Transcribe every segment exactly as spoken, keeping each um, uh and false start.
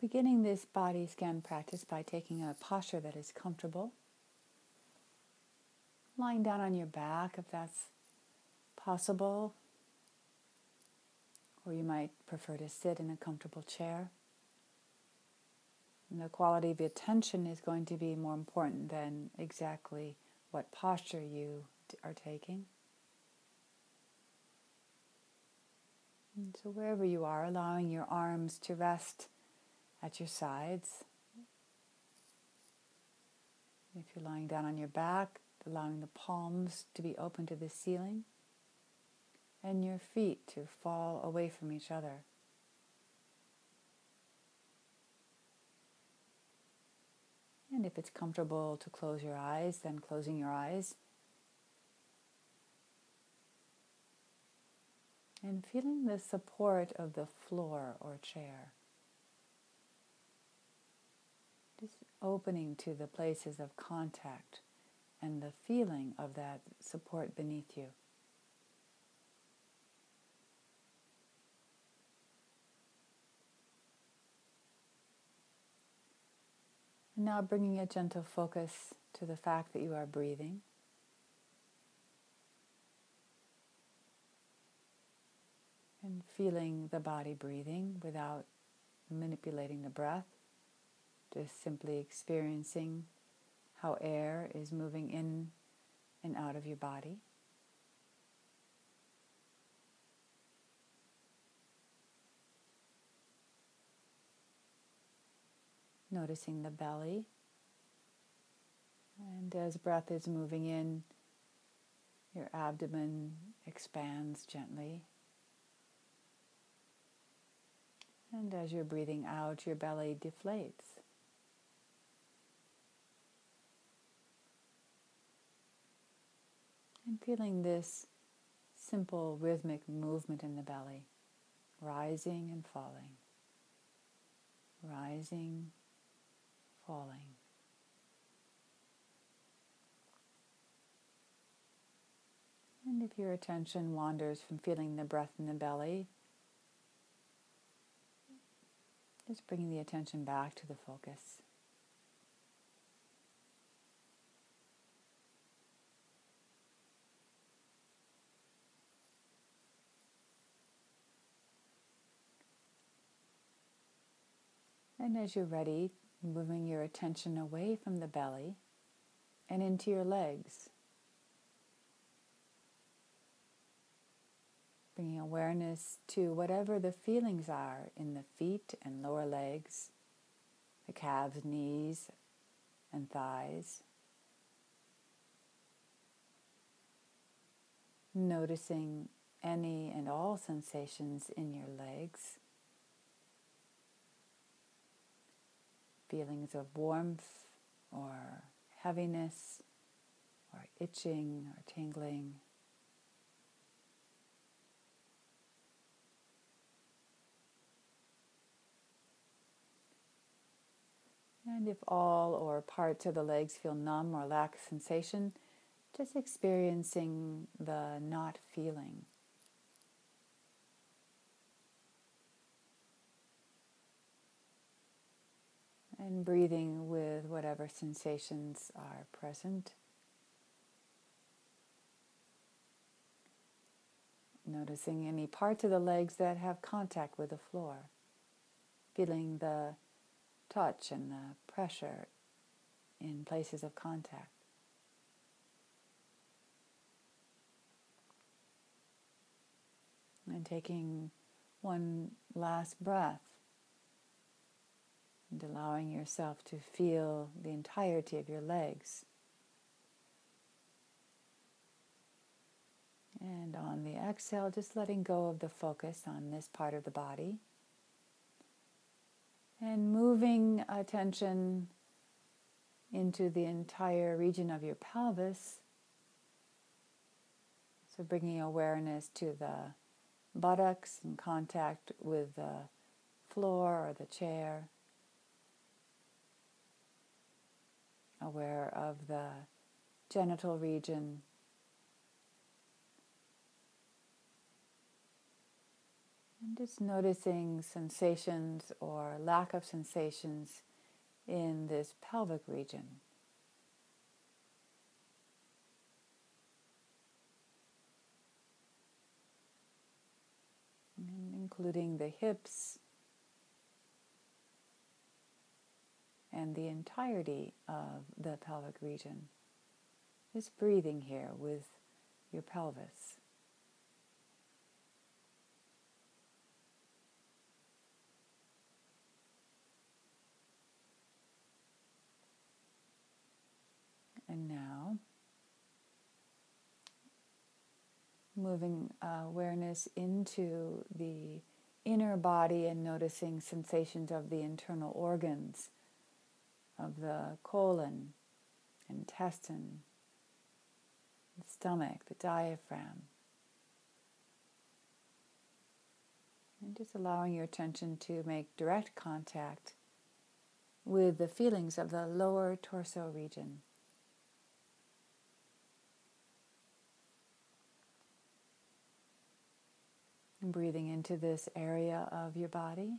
beginning this body scan practice by taking a posture that is comfortable. Lying down on your back if that's possible, or you might prefer to sit in a comfortable chair. And the quality of attention is going to be more important than exactly what posture you are taking. And so wherever you are, allowing your arms to rest at your sides. If you're lying down on your back, allowing the palms to be open to the ceiling and your feet to fall away from each other. And if it's comfortable to close your eyes, then closing your eyes. And feeling the support of the floor or chair. Just opening to the places of contact and the feeling of that support beneath you. And now bringing a gentle focus to the fact that you are breathing. And feeling the body breathing without manipulating the breath. Just simply experiencing how air is moving in and out of your body. Noticing the belly. And as breath is moving in, your abdomen expands gently. And as you're breathing out, your belly deflates. And feeling this simple rhythmic movement in the belly, rising and falling, rising, falling. And if your attention wanders from feeling the breath in the belly, just bringing the attention back to the focus. And as you're ready, moving your attention away from the belly and into your legs. Bringing awareness to whatever the feelings are in the feet and lower legs, the calves, knees, and thighs. Noticing any and all sensations in your legs. Feelings of warmth or heaviness or itching or tingling. And if all or parts of the legs feel numb or lack sensation, just experiencing the not feeling. And breathing with whatever sensations are present. Noticing any parts of the legs that have contact with the floor. Feeling the touch and the pressure in places of contact. And taking one last breath. And allowing yourself to feel the entirety of your legs. And on the exhale, just letting go of the focus on this part of the body. And moving attention into the entire region of your pelvis. So bringing awareness to the buttocks in contact with the floor or the chair. Aware of the genital region. And just noticing sensations or lack of sensations in this pelvic region. And including the hips and the entirety of the pelvic region. Just breathing here with your pelvis. And now, moving uh, awareness into the inner body and noticing sensations of the internal organs, of the colon, intestine, the stomach, the diaphragm. And just allowing your attention to make direct contact with the feelings of the lower torso region. And breathing into this area of your body.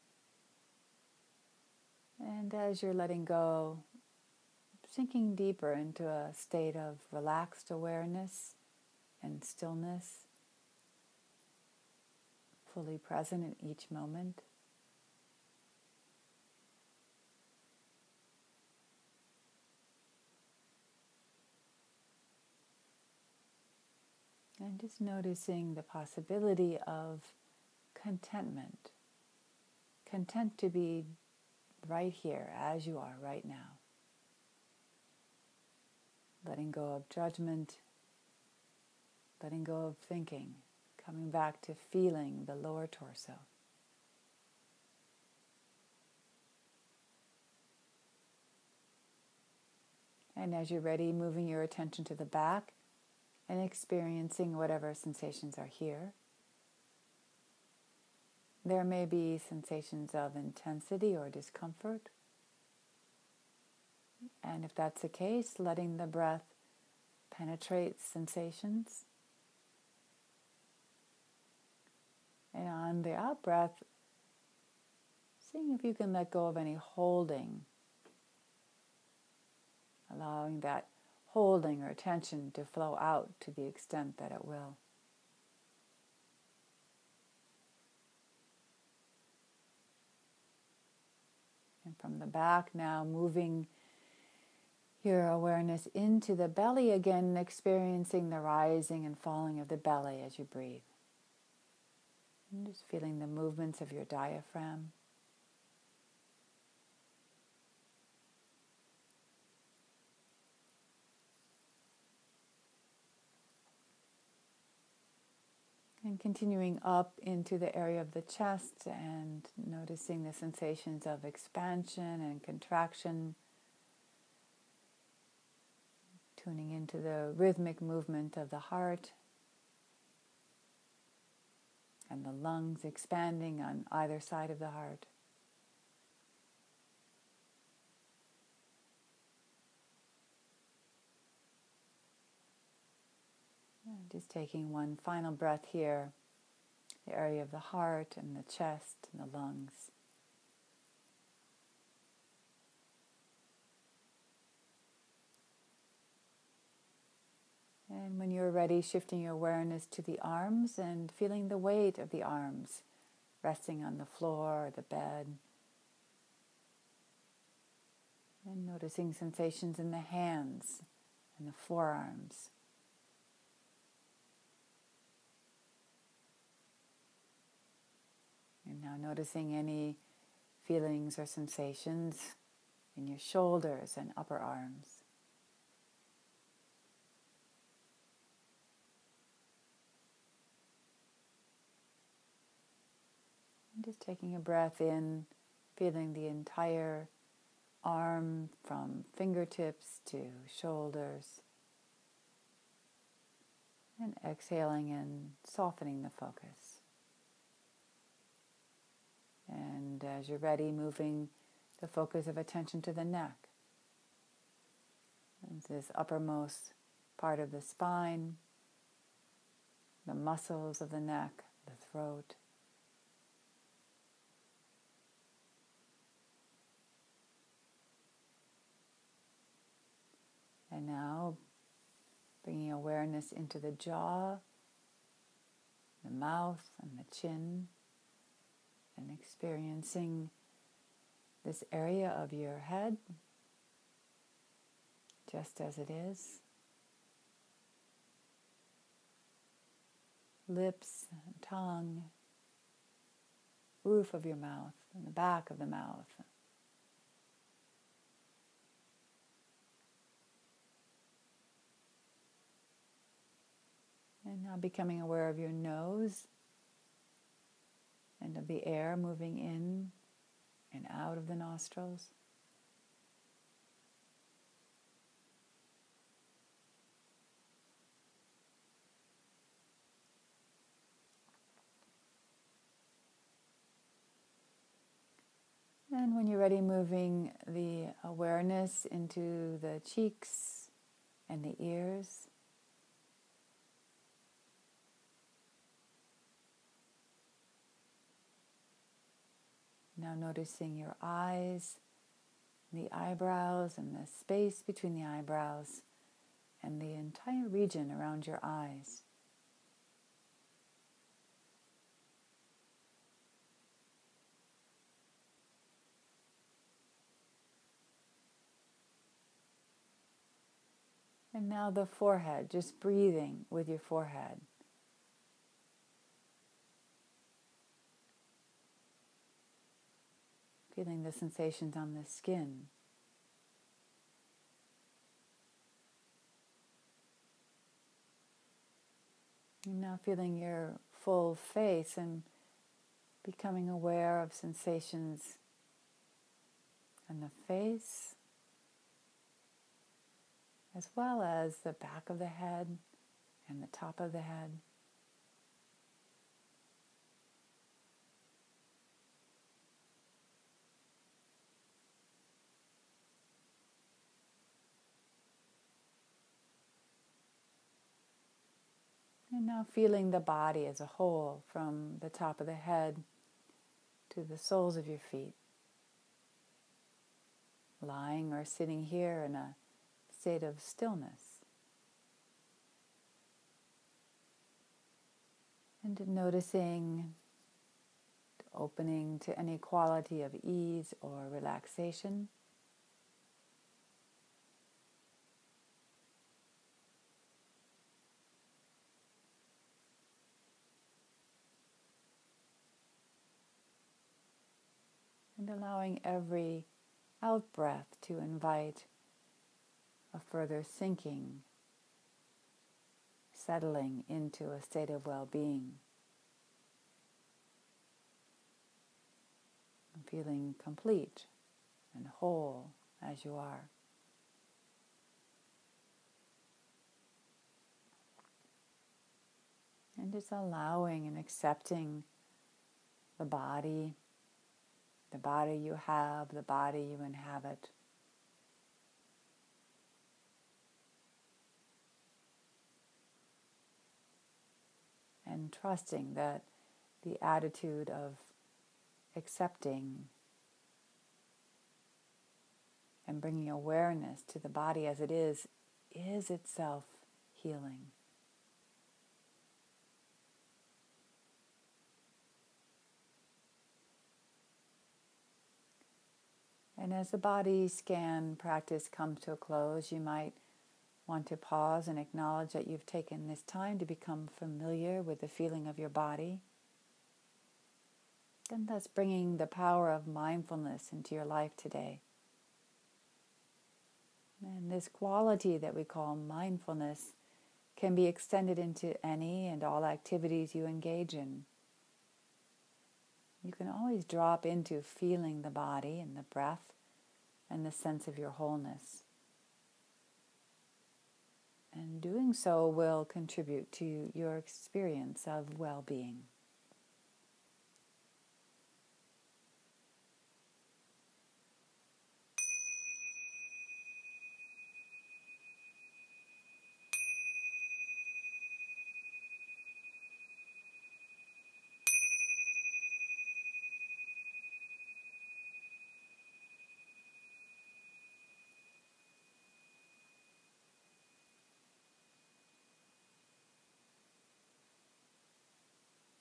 And as you're letting go, sinking deeper into a state of relaxed awareness and stillness, fully present in each moment. And just noticing the possibility of contentment. Content to be right here as you are right now. Letting go of judgment, letting go of thinking, coming back to feeling the lower torso. And as you're ready, moving your attention to the back and experiencing whatever sensations are here. There may be sensations of intensity or discomfort. And if that's the case, letting the breath penetrate sensations. And on the out breath, seeing if you can let go of any holding, allowing that holding or tension to flow out to the extent that it will. And from the back now, moving your awareness into the belly again, experiencing the rising and falling of the belly as you breathe. And just feeling the movements of your diaphragm. And continuing up into the area of the chest and noticing the sensations of expansion and contraction. Tuning into the rhythmic movement of the heart and the lungs expanding on either side of the heart. And just taking one final breath here, the area of the heart and the chest and the lungs. And when you're ready, shifting your awareness to the arms and feeling the weight of the arms resting on the floor or the bed. And noticing sensations in the hands and the forearms. And now noticing any feelings or sensations in your shoulders and upper arms. And just taking a breath in, feeling the entire arm from fingertips to shoulders. And exhaling and softening the focus. And as you're ready, moving the focus of attention to the neck. And this uppermost part of the spine, the muscles of the neck, the throat. And now bringing awareness into the jaw, the mouth, and the chin, and experiencing this area of your head just as it is. Lips, tongue, roof of your mouth, and the back of the mouth. And now becoming aware of your nose and of the air moving in and out of the nostrils. And when you're ready, moving the awareness into the cheeks and the ears. Now noticing your eyes, the eyebrows, and the space between the eyebrows, and the entire region around your eyes. And now the forehead, just breathing with your forehead. Feeling the sensations on the skin. And now feeling your full face and becoming aware of sensations on the face, as well as the back of the head and the top of the head. And now feeling the body as a whole, from the top of the head to the soles of your feet. Lying or sitting here in a state of stillness. And noticing opening to any quality of ease or relaxation. And allowing every out-breath to invite a further sinking, settling into a state of well-being. And feeling complete and whole as you are. And just allowing and accepting the body, the body you have, the body you inhabit. And trusting that the attitude of accepting and bringing awareness to the body as it is, is itself healing. And as the body scan practice comes to a close, you might want to pause and acknowledge that you've taken this time to become familiar with the feeling of your body, and thus bringing the power of mindfulness into your life today. And this quality that we call mindfulness can be extended into any and all activities you engage in. You can always drop into feeling the body and the breath and the sense of your wholeness. And doing so will contribute to your experience of well-being.